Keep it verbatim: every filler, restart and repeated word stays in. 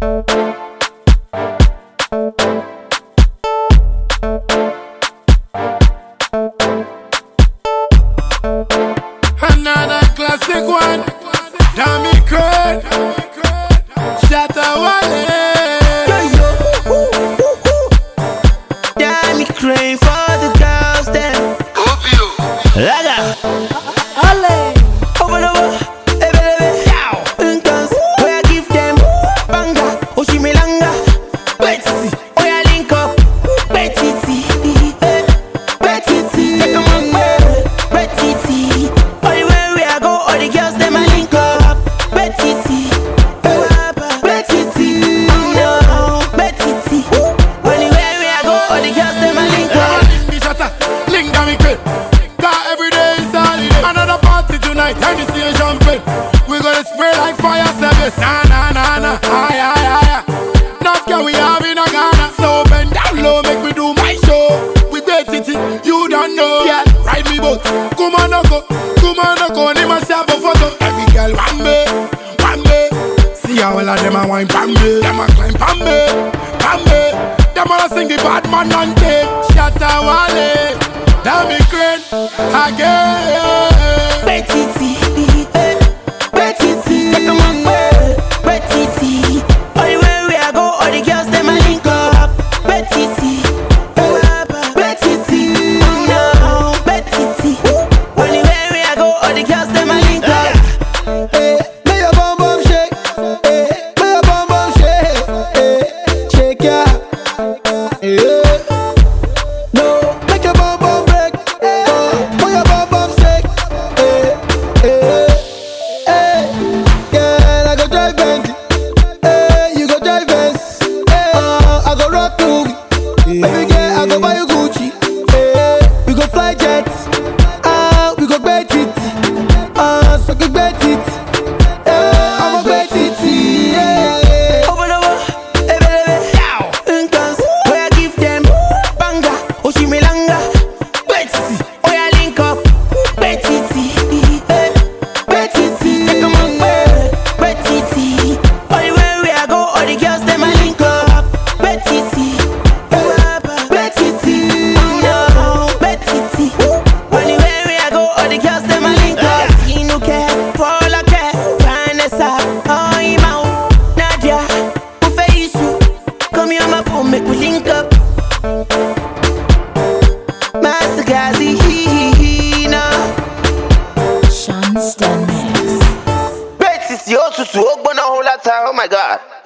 Another classic one, Dami Crane, Shatta Wale. Dami Crane for the girls then. Raga, Ale, over the wall, ebe ebe, yow. Uncles, where I give them banga, oshimilanga, betty, oh yeah link up, betty, betty, take 'em on way, betty. Anywhere we I go, all the girls them a link up, betty, betty, no, betty. Anywhere we I go, all the girls them a link up. Shatta, link Dami Crane. Cause every day is holiday. Another party tonight, Hennessy and champagne. We gonna spray like fire service. Nah, nah, nah, nah, aye, aye, aye. Enough can we have in a Ghana. So bend down low, make me do my show. With the titty, you don't know. Yeah, ride me boat. Come on, no go, come on, no go. Ni ma shabba photo. Every girl want me, want me. See how all of them a wine pam me. Them a climb pam me, pam me. Them all a sing the bad man and take. Shatta Wale, Dami Crane again. Betty, Betty, take 'em on way, Betty. Anywhere we I go, all the girls them a link up, Betty, Betty, no, Betty. Anywhere we I go, all the girls them a link up. Hey, make your bum bum shake. Hey, make your bum bum shake. Hey, shake ya. Hey, no, make your bum bum break. Oh, make your bum bum shake. Hey, hey, hey, girl, I go drive Benz. Hey, you go drive Benz. Hey, uh, I go rock Louis. Baby girl, I go buy you Gucci. Hey, we go fly jets. Ah, we go bet it. Ah, so we bet it. Yeah, I'm a bet it. Yeah. Over the wall, ebe ebe, yow. Uncles, where I give them banga, oshimilanga, betty, oh yeah link up, betty, betty, take 'em on way, betty. Anywhere we I go, all the girls them a link up, betty, betty, no, betty. Anywhere we I go, all the girls them a link up. Inuke, Paula Ke, Vanessa, oh Imao, Nadia, Ufeisu, come here my phone, make we link up. Master Gazi, hee hee hee, nah. Sean Stan Mix. Betty, you also to open a whole lot of, oh my God.